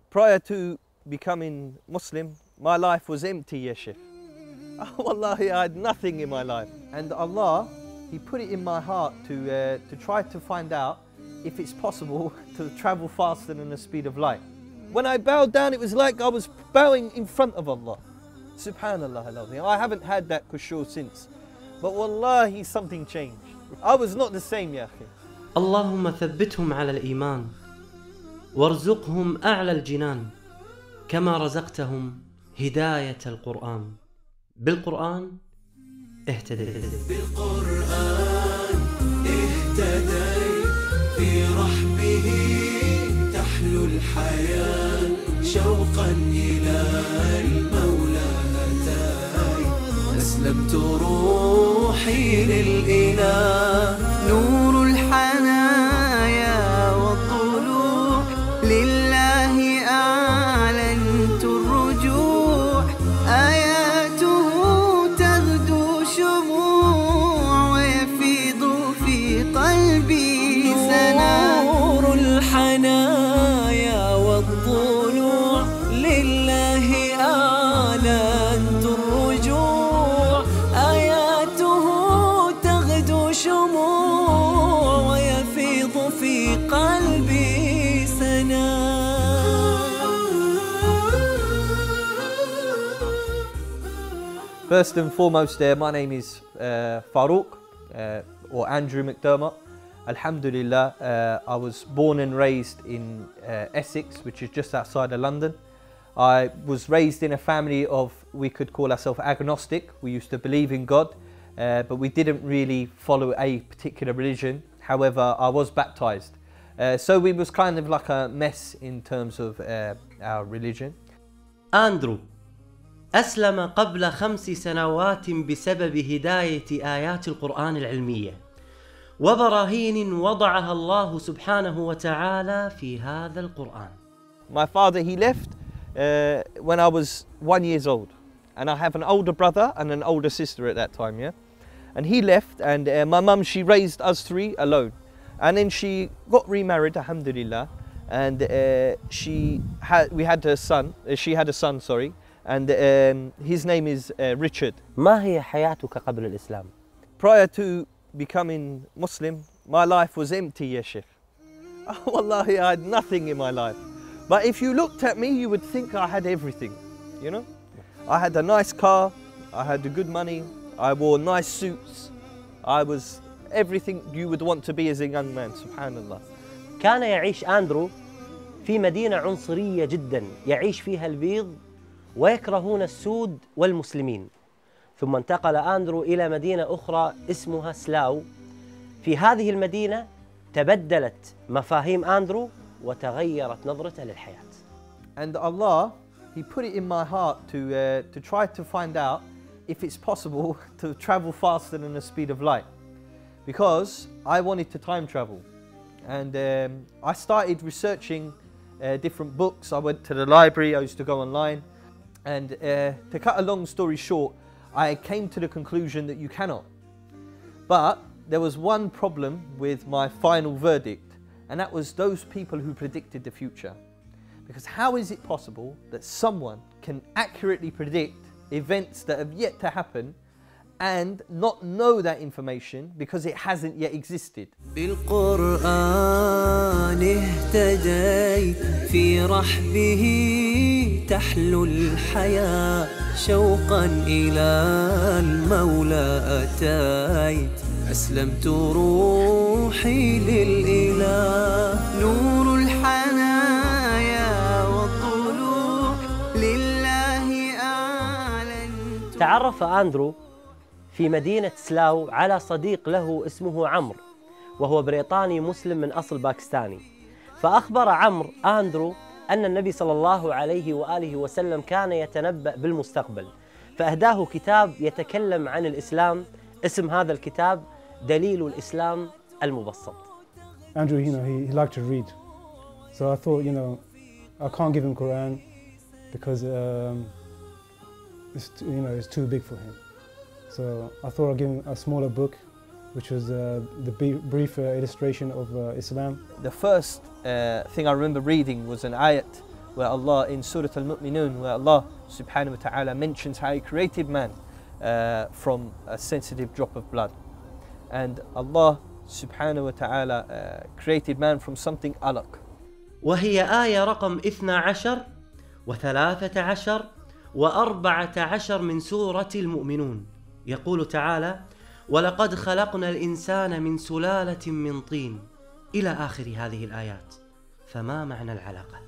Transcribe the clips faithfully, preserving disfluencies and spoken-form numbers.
Prior to becoming Muslim, my life was empty, ya Shaykh. Oh, wallahi, I had nothing in my life. And Allah, He put it in my heart to, uh, to try to find out if it's possible to travel faster than the speed of light. When I bowed down, it was like I was bowing in front of Allah. Subhanallah al-Azim. I haven't had that khushu since. But wallahi, something changed. I was not the same, ya akhi. اللهم ثبتهم على الإيمان وارزقهم أعلى الجنان كما رزقتهم هداية القرآن بالقرآن اهتديت بالقرآن اهتديت في رحمه تحلو الحياة شوقا إلى المولى أتاي أسلمت روحي للإله نور الحنايا والضلوع لله أعلنت الرجوع آياته تغدو شموع ويفيض في قلبي سنا نور الحنايا والضلوع لله أعلنت الرجوع آياته تغدو شموع ويفيض في قلبي سنا. First and foremost, uh, my name is uh, Farouk, uh, or Andrew McDermott. Alhamdulillah, uh, I was born and raised in uh, Essex, which is just outside of London. I was raised in a family of, we could call ourselves agnostic. We used to believe in God, uh, but we didn't really follow a particular religion. However, I was baptized. Uh, so we was kind of like a mess in terms of uh, our religion. أندرو أسلم قبل خمس سنوات بسبب هداية آيات القرآن العلمية وبراهين وضعها الله سبحانه وتعالى في هذا القرآن. My father, he left uh, when I was one years old, and I have an older brother and an older sister at that time, yeah. And he left, and uh, my mum, she raised us three alone, and then she got remarried, alhamdulillah, and uh, she had we had a son. Uh, she had a son, sorry, and um, his name is uh, Richard. ما هي حياتك قبل الإسلام؟ Prior to becoming Muslim, my life was empty, ya Shaykh. Oh, wallahi, I had nothing in my life. But if you looked at me, you would think I had everything, you know? I had a nice car, I had good money, I wore nice suits, I was everything you would want to be as a young man, subhanallah. كان يعيش أندرو في مدينة عنصرية جدا يعيش فيها البيض ويكرهون السود والمسلمين. ثم انتقل أندرو إلى مدينة أخرى اسمها سلاو. في هذه المدينة تبدلت مفاهيم أندرو وتغيرت نظرته للحياة. And Allah, He put it in my heart to, uh, to try to find out if it's possible to travel faster than the speed of light. Because I wanted to time travel. And um, I started researching uh, different books. I went to the library, I used to go online. And uh, to cut a long story short, I came to the conclusion that you cannot. But there was one problem with my final verdict, and that was those people who predicted the future. Because how is it possible that someone can accurately predict events that have yet to happen and not know that information because it hasn't yet existed? بالقرآن اهتديت في رحبه تحلو الحياة شوقا إلى المولى أتيت أسلمت روحي للإله نور الحنايا والضلوع لله أعلنت. تعرف أندرو في مدينة سلاو على صديق له اسمه عمرو، وهو بريطاني مسلم من أصل باكستاني. فأخبر عمرو أندرو أن النبي صلى الله عليه وآله وسلم كان يتنبأ بالمستقبل، فأهداه كتاب يتكلم عن الإسلام. اسم هذا الكتاب دليل الإسلام المبسط. Andrew, you know, he, he liked to read. So I thought, you know, I can't give him Quran because um, it's, you know, it's too big for him. So I thought I'd give him a smaller book, which was uh, the brief uh, illustration of uh, Islam. The first uh, thing I remember reading was an ayat where Allah, in Surah Al-Mu'minun, where Allah subhanahu wa ta'ala mentions how He created man uh, from a sensitive drop of blood. And Allah subhanahu wa ta'ala uh, created man from something alaq. وهي آية رقم اثنا عشر وثلاثة عشر وأربعة عشر من سورة المؤمنون. يقول تعالى: ولقد خلقنا الإنسان من سلالة من طين إلى آخر هذه الآيات. فما معنى العلاقة؟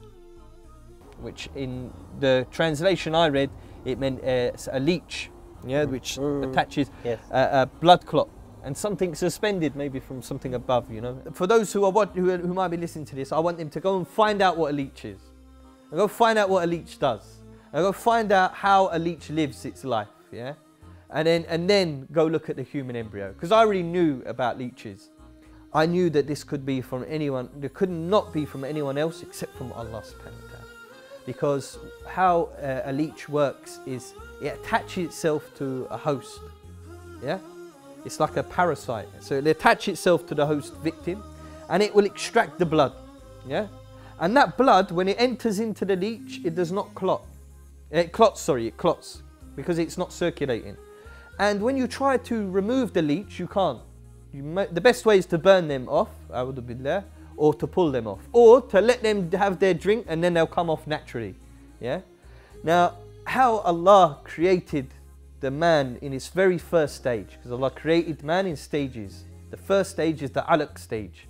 Which in the translation I read, it meant uh, a leech, yeah, which Mm. attaches Yes. a, a blood clot and something suspended maybe from something above, you know. For those who are what, who, who might be listening to this, I want them to go and find out what a leech is. And go find out what a leech does. And go find out how a leech lives its life, yeah. And then and then go look at the human embryo. Because I already knew about leeches. I knew that this could be from anyone, there could not be from anyone else except from Allah subhanahu wa ta'ala. Because how uh, a leech works is it attaches itself to a host, yeah? It's like a parasite. So it'll attach itself to the host victim and it will extract the blood, yeah? And that blood, when it enters into the leech, it does not clot. It clots, sorry, it clots because it's not circulating. And when you try to remove the leech, you can't. You may, the best way is to burn them off, a'udhu billah, or to pull them off, or to let them have their drink and then they'll come off naturally. Yeah. Now, how Allah created the man in his very first stage, because Allah created man in stages. The first stage is the alaq stage.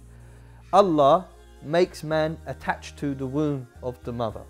Allah makes man attached to the womb of the mother,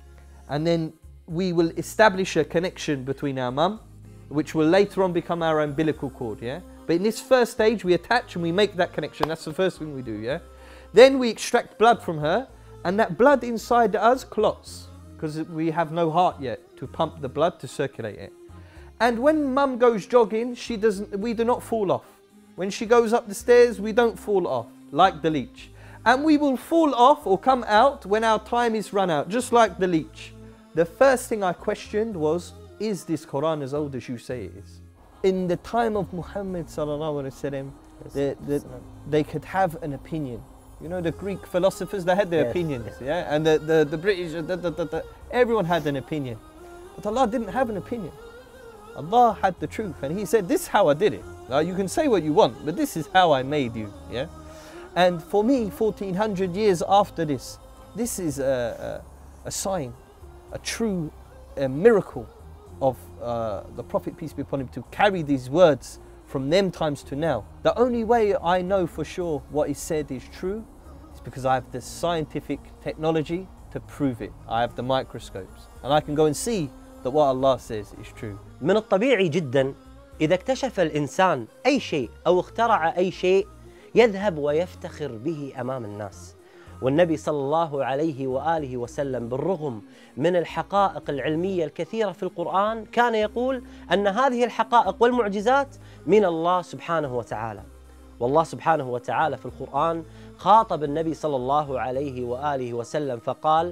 and then we will establish a connection between our mum, which will later on become our umbilical cord. Yeah. But in this first stage, we attach and we make that connection. That's the first thing we do, yeah? Then we extract blood from her, and that blood inside us clots, because we have no heart yet to pump the blood to circulate it. And when mum goes jogging, she doesn't, we do not fall off. When she goes up the stairs, we don't fall off, like the leech. And we will fall off or come out when our time is run out, just like the leech. The first thing I questioned was, is this Quran as old as you say it is? In the time of Muhammad sallallahu alaihi wasallam, the, the, they could have an opinion. You know, the Greek philosophers, they had their Yes. opinions, yeah? And the, the, the British, the, the, the, the, everyone had an opinion. But Allah didn't have an opinion. Allah had the truth, and He said, this is how I did it. Now, you can say what you want, but this is how I made you, yeah? And for me, fourteen hundred years after this, this is a, a, a sign, a true a miracle of uh, the Prophet, peace be upon him, to carry these words from them times to now. The only way I know for sure what is said is true is because I have the scientific technology to prove it. I have the microscopes and I can go and see that what Allah says is true. من الطبيعي جدا إذا اكتشف الإنسان أي شيء أو اخترع أي شيء يذهب ويفتخر به أمام الناس. والنبي صلى الله عليه وآله وسلم بالرغم من الحقائق العلمية الكثيرة في القرآن كان يقول أن هذه الحقائق والمعجزات من الله سبحانه وتعالى. والله سبحانه وتعالى في القرآن خاطب النبي صلى الله عليه وآله وسلم فقال: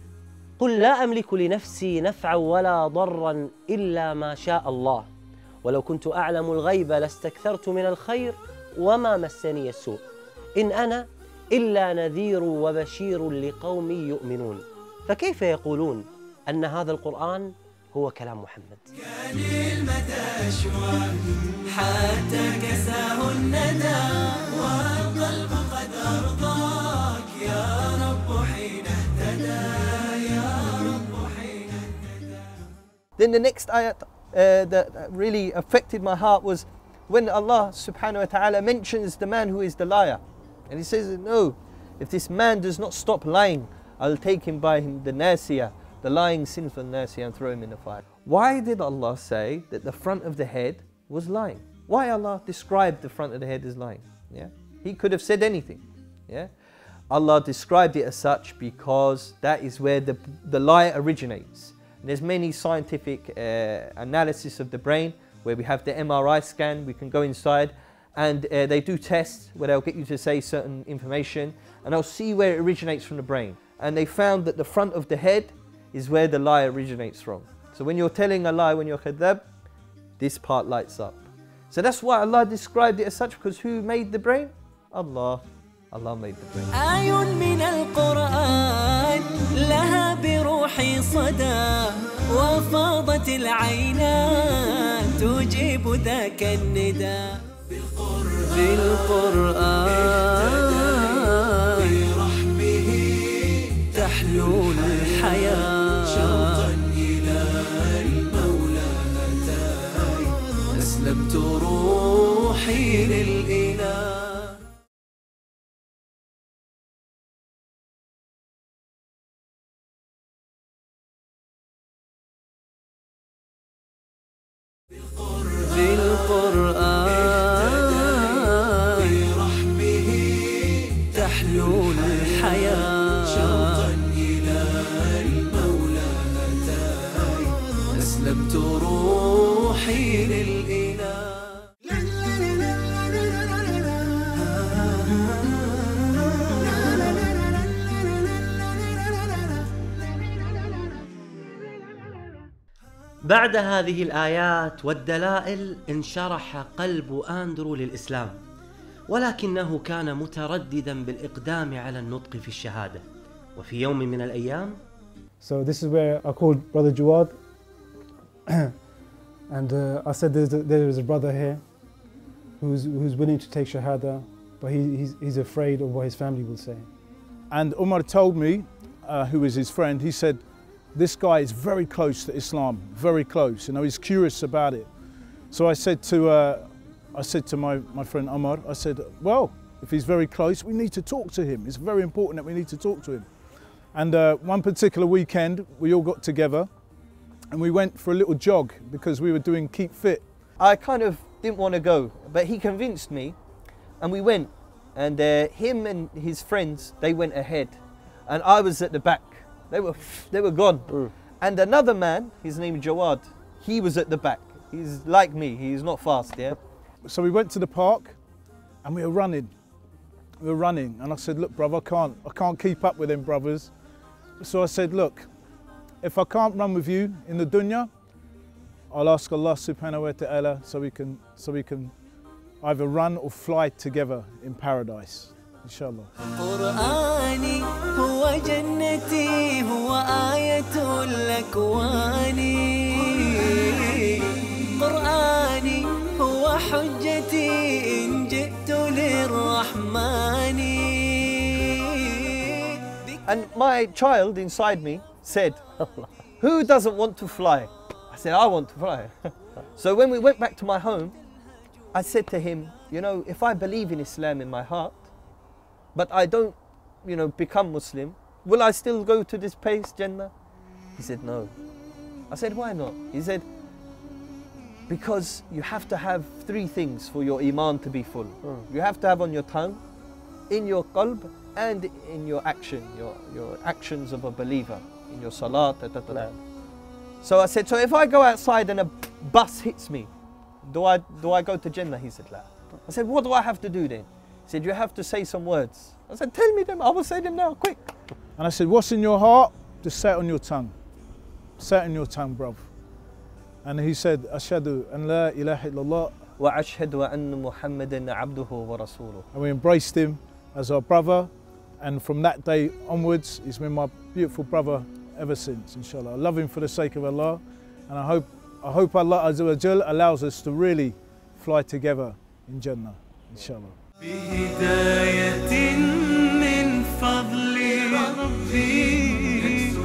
قل لا أملك لنفسي نفعا ولا ضرا إلا ما شاء الله ولو كنت أعلم الغيب لاستكثرت من الخير وما مسني السوء إن أنا إلا نذير وبشير لقوم يؤمنون. فكيف يقولون أن هذا القرآن هو كلام محمد؟ كان المدى أشواق حتى كساه الندى والقلب قد أرضاك يا رب حين اهتدى يا رب حين اهتدى. Then the next ayat uh, that really affected my heart was when Allah subhanahu wa ta'ala mentions the man who is the liar. And He says, no, if this man does not stop lying, I'll take him by him the nasiya, the lying sinful nasiya, and throw him in the fire. Why did Allah say that the front of the head was lying? Why Allah described the front of the head as lying? Yeah, He could have said anything. Yeah, Allah described it as such because that is where the, the lie originates. And there's many scientific uh, analysis of the brain where we have the M R I scan, we can go inside and uh, they do tests where they'll get you to say certain information and they'll see where it originates from the brain. And they found that the front of the head is where the lie originates from. So when you're telling a lie, when you're khadab, this part lights up. So that's why Allah described it as such, because who made the brain? Allah. Allah made the brain. آي من القرآن لها برؤية صارت العينات تجيب ذاك النداء. بالقرآن برحمه تحلو الحياة، شوقا إلى المولى أتاي أسلمت روحي للإله. بالقرآن برحمه تحلو الحياة، شوقا إلى المولى أتاي أسلمت روحي للإله. بعد هذه الآيات والدلائل انشرح قلب أندرو للإسلام، ولكنه كان مترددا بالإقدام على النطق في الشهادة. وفي يوم من الأيام So this is where I called Brother Jawad and uh, I said there's a, there is a brother here who's, who's willing to take Shahada, but he, he's, he's afraid of what his family will say. And Umar told me, uh, who was his friend, he said, this guy is very close to Islam, very close. You know, he's curious about it. So I said to, uh, I said to my, my friend Umar, I said, well, if he's very close, we need to talk to him. It's very important that we need to talk to him. And uh, one particular weekend, we all got together and we went for a little jog because we were doing Keep Fit. I kind of didn't want to go, but he convinced me and we went. And uh, him and his friends, they went ahead and I was at the back. They were, they were gone. Mm. And another man, his name is Jawad, he was at the back. He's like me, he's not fast, yeah? So we went to the park and we were running. We were running and I said, look, brother, I can't, I can't keep up with them brothers. So I said, look, if I can't run with you in the dunya, I'll ask Allah subhanahu wa ta'ala so we can, so we can either run or fly together in paradise. Inshallah. قرآني هو جنتي هو آية الأكوان، قرآني هو حجتي إن جئت للرحمن. And my child inside me said, who doesn't want to fly? I said, I want to fly. So when we went back to my home, I said to him, you know, if I believe in Islam in my heart, but I don't, you know, become Muslim, will I still go to this place, Jannah? He said, no. I said, why not? He said, because you have to have three things for your iman to be full. Mm. You have to have on your tongue, in your qalb, and in your action, your, your actions of a believer, in your salat, da, da, da, da. So I said, so if I go outside and a bus hits me, do I, do I go to Jannah? He said, la. I said, what do I have to do then? He said, you have to say some words. I said, tell me them, I will say them now, quick. And I said, what's in your heart? Just say it on your tongue. Say it on your tongue, bruv. And he said, Ashhadu an la ilaha illallah. Wa ashhadu anna Muhammadan abduhu wa rasuluh. And we embraced him as our brother. And from that day onwards, he's been my beautiful brother ever since, inshallah. I love him for the sake of Allah. And I hope, I hope Allah Azza wa Jal allows us to really fly together in Jannah, inshallah. بهداية من فضل ربي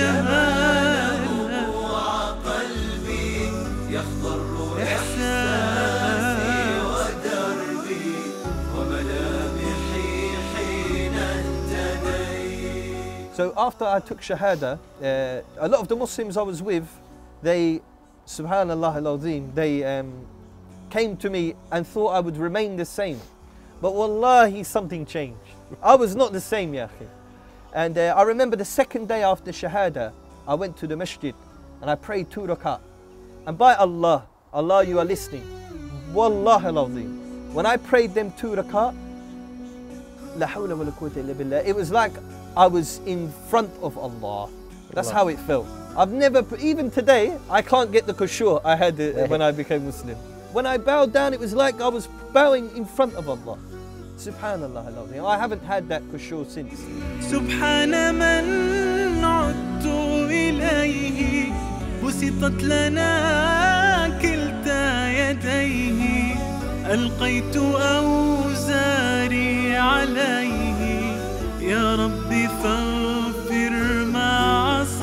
جماله وقلبي يخضر إحساسي ودربي وملامحي حين اهتديت. So after I took Shahada, uh, a lot of the Muslims I was with, they, subhanallah al-azim, they um, came to me and thought I would remain the same. But wallahi, something changed. I was not the same, ya akhi. And uh, I remember the second day after Shahada, I went to the masjid and I prayed two rakat. And by Allah, Allah, you are listening. Wallahi al-azim. When I prayed them two rakat, la hawla wa la quwwata illa billah, it was like I was in front of Allah. That's how it felt. I've never, even today, I can't get the khushu' I had uh, when I became Muslim. When I bowed down, it was like I was bowing in front of Allah. Subhanallah al-azim. I haven't had that khushu' since. سبحان من عدت إليه بسط بسطت لنا كلتا يديه ألقيت أوزاري عليه يا ربي فاغفر ما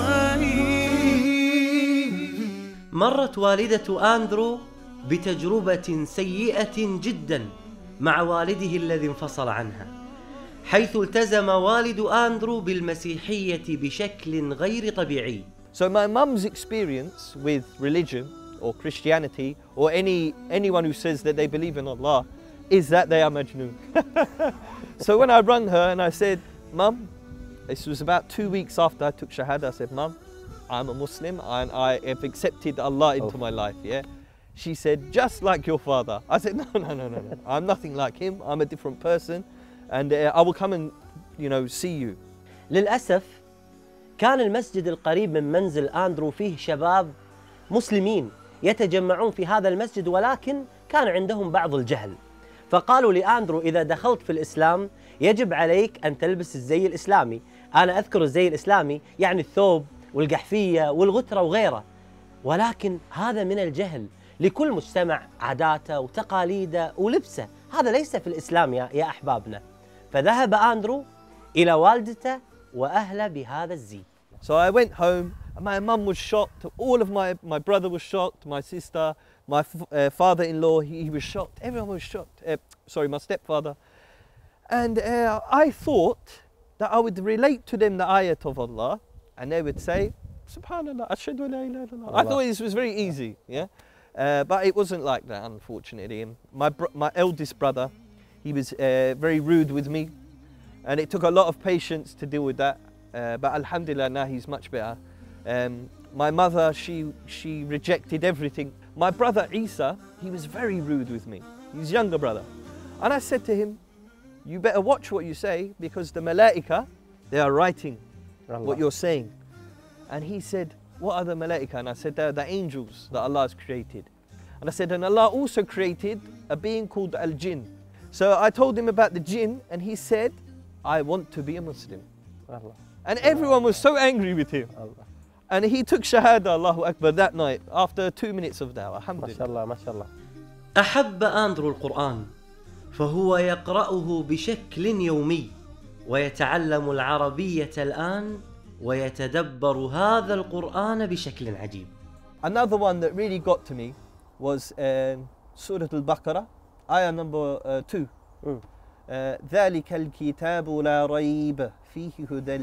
عصاني. مرت والدة آندرو بتجربة سيئة جدا مع والده الذي انفصل عنها، حيث التزم والد آندرو بالمسيحية بشكل غير طبيعي. So my mum's experience with religion or Christianity or any anyone who says that they believe in Allah is that they are Majnoon. So when I rang her and I said, Mum, this was about two weeks after I took Shahada, I said, Mum, I'm a Muslim and I have accepted Allah into Oh. my life, yeah? She said, just like your father. I said, no, no, no, no, no. I'm nothing like him. I'm a different person and uh, I will come and, you know, see you. للأسف كان المسجد القريب من منزل آندرو فيه شباب مسلمين يتجمعون في هذا المسجد، ولكن كان عندهم بعض الجهل، فقالوا لآندرو إذا دخلت في الإسلام يجب عليك أن تلبس الزي الإسلامي. أنا أذكر الزي الإسلامي يعني الثوب والقحفية والغترة وغيره، ولكن هذا من الجهل. لكل مجتمع عاداته وتقاليده ولبسه، هذا ليس في الإسلام يا, يا أحبابنا. فذهب آندرو إلى والدته وأهله بهذا الزي. So I went home, and my mum was shocked, all of my, my brother was shocked, my sister, my f uh, father-in-law, he, he was shocked, everyone was shocked, uh, sorry, my stepfather. And uh, I thought that I would relate to them the ayat of Allah, and they would say, Subhanallah, Ashhadu la ilaha illallah. I thought this was very easy, yeah? Uh, but it wasn't like that, unfortunately. And my, br my eldest brother, he was uh, very rude with me, and it took a lot of patience to deal with that. Uh, but alhamdulillah, now he's much better. Um, my mother, she, she rejected everything. My brother Isa, he was very rude with me, his younger brother. And I said to him, you better watch what you say, because the malaika, they are writing Allah. what you're saying. And he said, what are the malaika? And I said, they're the angels that Allah has created. And I said, and Allah also created a being called Al-Jinn. So I told him about the jinn, and he said, I want to be a Muslim. Allah. And everyone was so angry with him. Allah. And he took Shahada, Allahu Akbar, that night, after two minutes of dawah, ما شاء alhamdulillah. الله ما شاء الله. أحب آندرو القرآن، فهو يقرأه بشكل يومي، ويتعلم العربية الآن، ويتدبر هذا القرآن بشكل عجيب. Another one that really got to me was um, Surah Al-Baqarah, ayah number uh, two. Mm. Uh, ذلك الكتاب لا ريب فيه هدى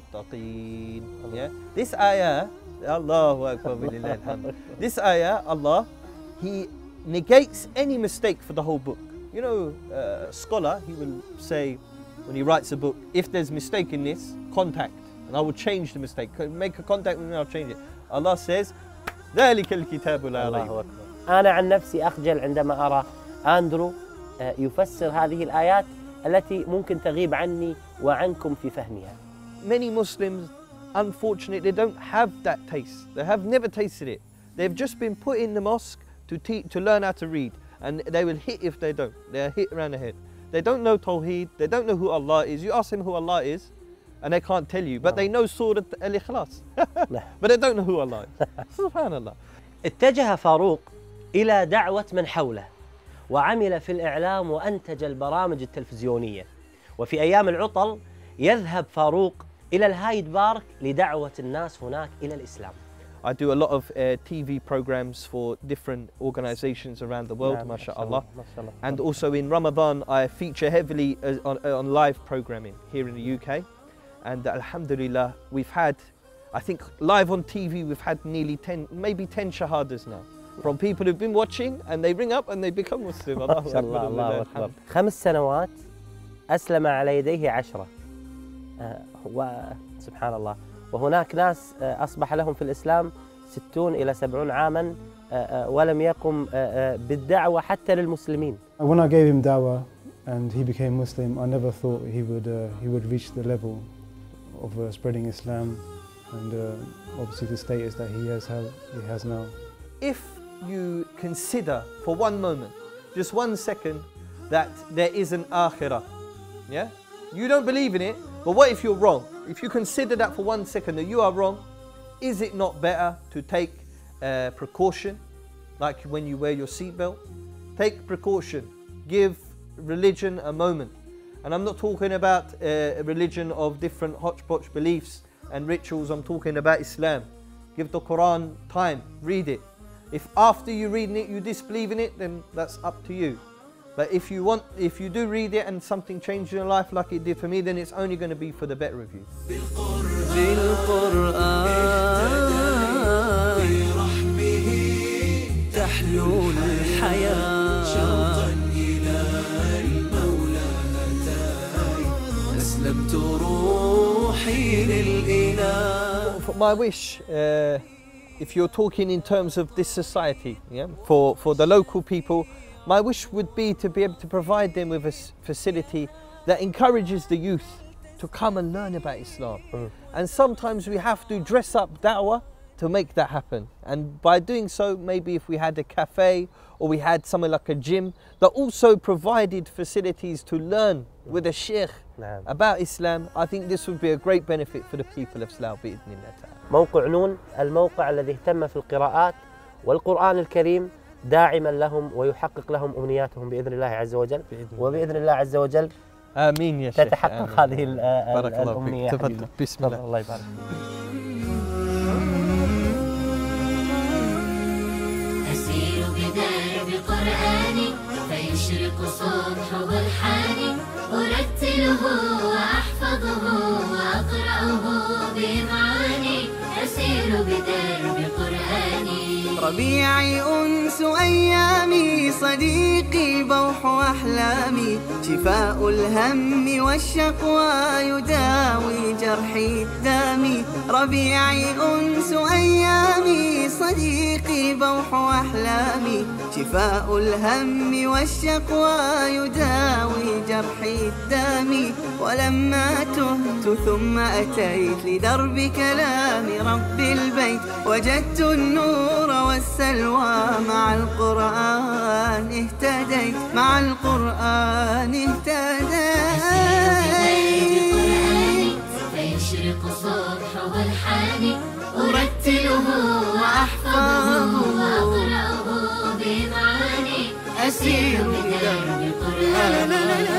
للمتقين. Yeah? This ayah, Allahu Akbar bilillah alhamd. This ayah, Allah, He negates any mistake for the whole book. You know, uh, a scholar, he will say, when he writes a book, if there's mistake in this, contact, and I will change the mistake. Make a contact with me, I'll change it. Allah says, ذلك الكتاب لا الله ريب. أكبر. أنا عن نفسي أخجل عندما أرى آندرو يفسر هذه الآيات التي ممكن تغيب عني وعنكم في فهمها. Many Muslims, unfortunately, they don't have that taste. They have never tasted it. They've just been put in the mosque to teach, to learn how to read, and they will hit if they don't. They're hit around the head. They don't know Tawheed. They don't know who Allah is. You ask them who Allah is, and they can't tell you. But they know Surah Al-Ikhlas. But they don't know who Allah is. Subhanallah. اتجه فاروق إلى دعوة من حوله، وعمل في الإعلام وأنتج البرامج التلفزيونية. وفي أيام العطل يذهب فاروق إلى الهايد بارك لدعوة الناس هناك إلى الإسلام. I do a lot of uh, T V programs for different organizations around the world, نعم، mashallah. ما شاء الله. And also in Ramadan, I feature heavily uh, on, uh, on live programming here in the U K. And uh, alhamdulillah, we've had, I think live on T V, we've had nearly ten, maybe ten shahadas now. From people who've been watching and they ring up and they become Muslim. ما شاء الله الله أكبر. خمس سنوات أسلم على يديه عشرة. آه وسبحان الله. وهناك ناس آه أصبح لهم في الإسلام ستون إلى سبعون عاما آه آه ولم يقم آه آه بالدعوة حتى للمسلمين. When I gave him dawah and he became Muslim, I never thought he would uh, he would reach the level of uh, spreading Islam and uh, obviously the status that he has have, he has now. If you consider for one moment, just one second, that there is an akhirah, yeah? You don't believe in it, but what if you're wrong? If you consider that for one second that you are wrong, is it not better to take uh, precaution, like when you wear your seatbelt. Take precaution. Give religion a moment. And I'm not talking about uh, a religion of different hodgepodge beliefs and rituals. I'm talking about Islam. Give the Quran time. Read it. If after you reading it you disbelieve in it, then that's up to you. But if you want, if you do read it and something changed in your life like it did for me, then it's only going to be for the better of you. My wish, uh, if you're talking in terms of this society, yeah, for, for the local people, my wish would be to be able to provide them with a facility that encourages the youth to come and learn about Islam. Mm. And sometimes we have to dress up da'wah to make that happen. And by doing so, maybe if we had a cafe or we had somewhere like a gym that also provided facilities to learn with a sheikh نعم. about Islam, I think this would be a great benefit for the people of Slough بإذن الله تعالى. موقع نون الموقع الذي اهتم في القراءات والقرآن الكريم داعما لهم ويحقق لهم أمنياتهم بإذن الله عز وجل، وبإذن الله عز وجل آمين يا شيخ. تتحقق هذه الأمنية. تفضل. بسم الله. الله يبارك فيك. أسير بدرب قرآني فيشرق صبح الحاني، أرتله وأحفظه وأقرأه بمعاني، أسير بدرب قرآني. ربيعي أنس أيامي، صديقي بوح أحلامي، شفاء الهم والشقوى يداوي جرحي دامي. ربيعي أنس أيامي، صديقي بوح أحلامي، شفاء الهم والشقوى يداوي جرحي دامي. ولما تهت ثم أتيت لدرب كلام رب البيت، وجدت النور والسلوى مع القرآن اهتديت، مع القرآن اهتديت. فيشرق صبحه الحاني، أرتله وأحفظه وأقرأه بمعاني، أسير بدرب قرآني.